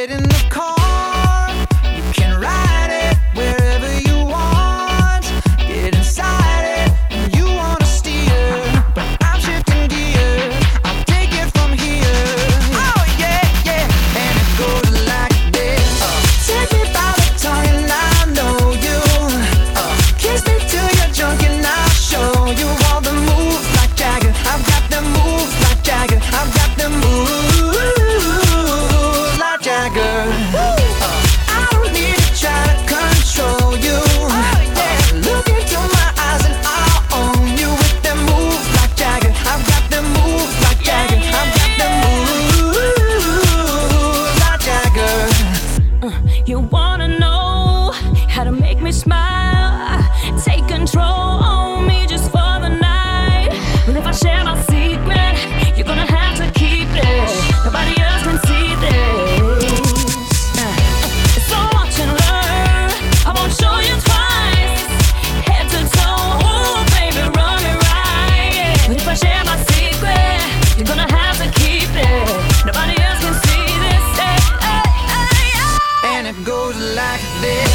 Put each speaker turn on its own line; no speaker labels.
Get in the car, you can ride it wherever you want. Get inside it, and you wanna steer, but I'm shifting gears. I'll take it from here. Oh yeah, yeah, and it goes like this. Take me by the tongue and I know you. Kiss me till you're drunk and I'll show you all the moves like Jagger. I've got them moves like Jagger. I've got them moves like Jagger. I don't need to try to control you. Look into my eyes and I'll own you with them moves like Jagger. I've got them moves like Jagger. I've got them moves like Jagger.
You wanna know how to make me smile? Take control on me just for the night. Well, if I share my secret, you're gonna have to keep it. Nobody else can see this. It's so watch and learn. I won't show you twice. Head to toe, ooh, baby, run it right. But if I share my secret, you're gonna have to keep it. Nobody else can see this.
And it goes like this.